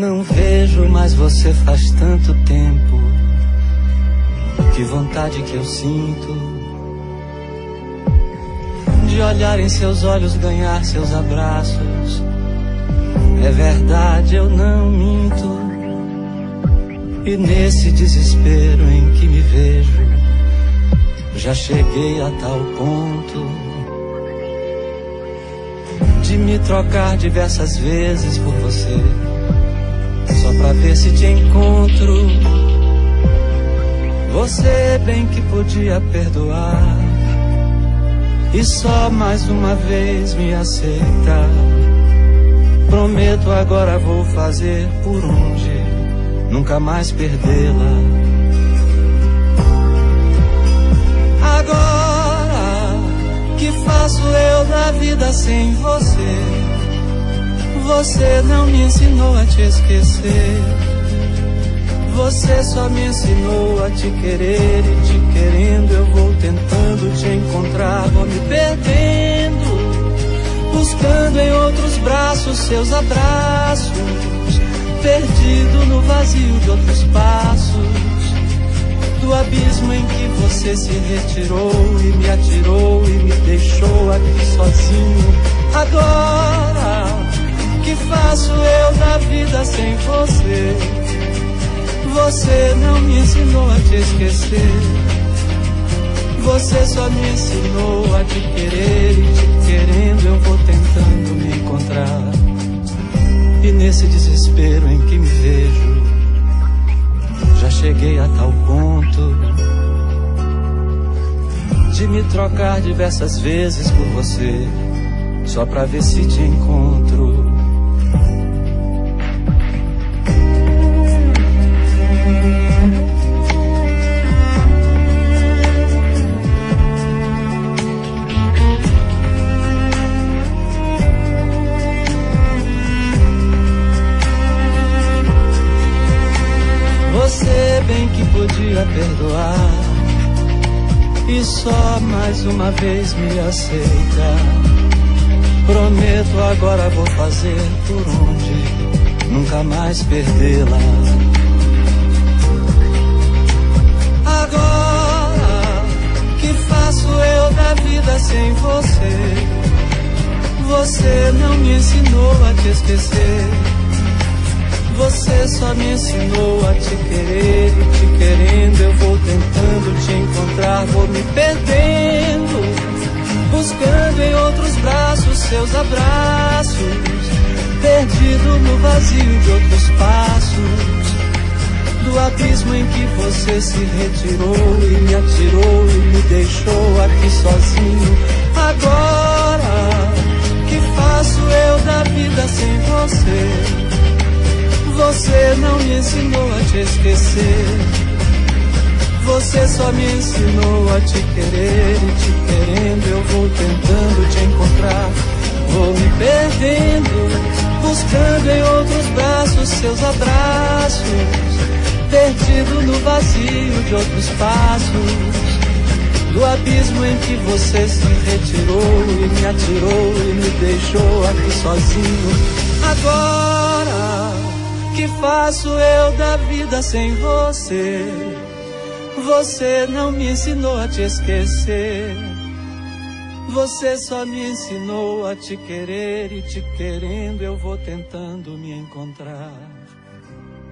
não vejo mais você faz tanto tempo. Que vontade que eu sinto de olhar em seus olhos, ganhar seus abraços. É verdade, eu não minto. E nesse desespero em que me vejo, já cheguei a tal ponto de me trocar diversas vezes por você, só pra ver se te encontro. Você bem que podia perdoar e só mais uma vez me aceitar. Prometo agora vou fazer por onde nunca mais perdê-la. Agora que faço eu da vida sem você? Você não me ensinou a te esquecer. Você só me ensinou a te querer, e te querendo eu vou tentando te encontrar. Vou me perdendo, buscando em outros braços seus abraços, perdido no vazio de outros passos, do abismo em que você se retirou e me atirou e me deixou aqui sozinho. Agora que faço eu da vida sem você? Você não me ensinou a te esquecer. Você só me ensinou a te querer, e te querendo eu vou tentando me encontrar. E nesse desespero em que me vejo, já cheguei a tal ponto de me trocar diversas vezes por você, só pra ver se te encontro. Você bem que podia perdoar e só mais uma vez me aceita. Prometo agora vou fazer por onde nunca mais perdê-la. Agora que faço eu da vida sem você? Você não me ensinou a te esquecer. Você só me ensinou a te querer, e te querendo eu vou tentando te encontrar. Vou me perdendo, buscando em outros braços seus abraços, perdido no vazio de outros passos, do abismo em que você se retirou e me atirou e me deixou aqui sozinho. Agora que faço eu da vida sem você? Você não me ensinou a te esquecer. Você só me ensinou a te querer, e te querendo eu vou tentando te encontrar. Vou me perdendo, buscando em outros braços seus abraços, perdido no vazio de outros passos, do abismo em que você se retirou e me atirou e me deixou aqui sozinho. Agora que faço eu da vida sem você? Você não me ensinou a te esquecer. Você só me ensinou a te querer, e te querendo eu vou tentando me encontrar.